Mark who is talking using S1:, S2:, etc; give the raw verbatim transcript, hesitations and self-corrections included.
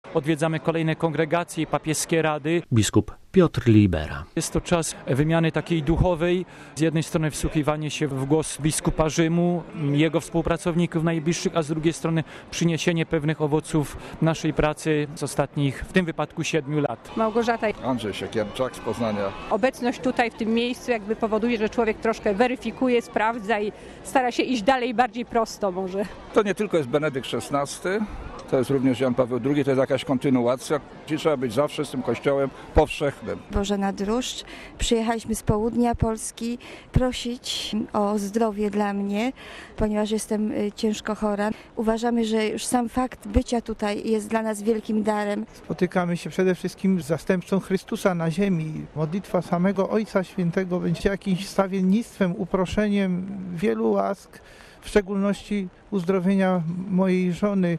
S1: Odwiedzamy kolejne kongregacje, papieskie rady.
S2: Biskup Piotr Libera.
S1: Jest to czas wymiany takiej duchowej. Z jednej strony wsłuchiwanie się w głos biskupa Rzymu, jego współpracowników najbliższych, a z drugiej strony przyniesienie pewnych owoców naszej pracy z ostatnich, w tym wypadku siedmiu lat.
S3: Małgorzata.
S4: Andrzej Siekierczak z Poznania.
S3: Obecność tutaj w tym miejscu jakby powoduje, że człowiek troszkę weryfikuje, sprawdza i stara się iść dalej bardziej prosto może.
S4: To nie tylko jest Benedykt szesnasty, to jest również Jan Paweł drugi, to jest jakaś kontynuacja. Czyli trzeba być zawsze z tym kościołem powszechnym.
S5: Bożena Druszcz. Przyjechaliśmy z południa Polski prosić o zdrowie dla mnie, ponieważ jestem ciężko chora. Uważamy, że już sam fakt bycia tutaj jest dla nas wielkim darem.
S6: Spotykamy się przede wszystkim z zastępcą Chrystusa na ziemi. Modlitwa samego Ojca Świętego będzie jakimś wstawiennictwem, uproszeniem wielu łask, w szczególności uzdrowienia mojej żony.